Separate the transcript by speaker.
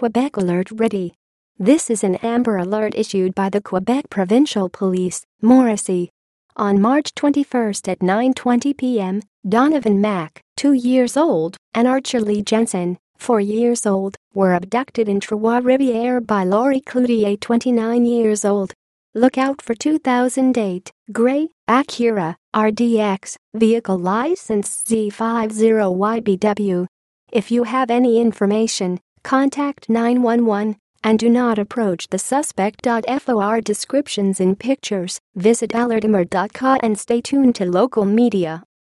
Speaker 1: Quebec Alert ready. This is an Amber Alert issued by the Quebec Provincial Police, Morrissey. On March 21 at 9:20 p.m., Donovan Mack, 2 years old, and Archer Lee Jensen, 4 years old, were abducted in Trois-Rivières by Laurie Cloutier, 29 years old. Look out for 2008 Gray Acura RDX vehicle license Z50YBW. If you have any information, contact 911 and do not approach the suspect. For descriptions and pictures, visit alertamer.ca and stay tuned to local media.